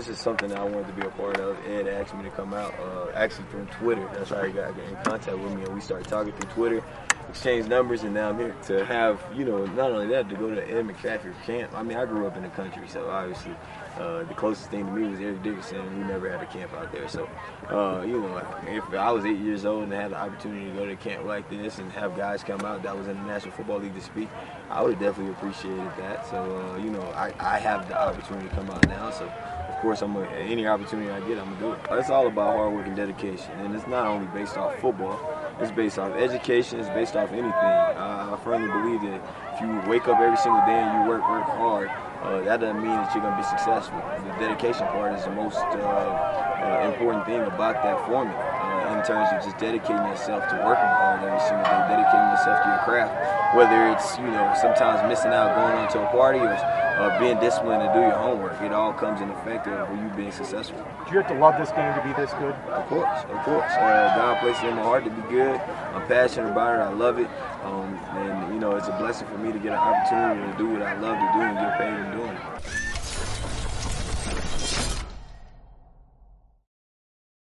this is something that I wanted to be a part of. Ed asked me to come out, actually from Twitter. That's how he got in contact with me, and we started talking through Twitter, exchanged numbers, and now I'm here to have, not only that, to go to the Ed McCaffrey camp. I mean, I grew up in the country, so obviously the closest thing to me was Eric Dickerson, and we never had a camp out there. So, if I was 8 years old and had the opportunity to go to a camp like this and have guys come out that was in the National Football League to speak, I would have definitely appreciated that. So, I have the opportunity to come out now. So, of course, any opportunity I get, I'm going to do it. It's all about hard work and dedication, and it's not only based off football. It's based off education. It's based off anything. I firmly believe that if you wake up every single day and you work hard, that doesn't mean that you're going to be successful. The dedication part is the most important thing about that formula in terms of just dedicating yourself to working hard every single day, dedicating yourself to your craft, whether it's, sometimes missing out going on to a party or being disciplined to do your homework. It all comes in effect of you being successful. Do you have to love this game to be this good? Of course. God placed it in my heart to be good. I'm passionate about it. I love it. And, it's a blessing for me to get an opportunity to do what I love to do and get paid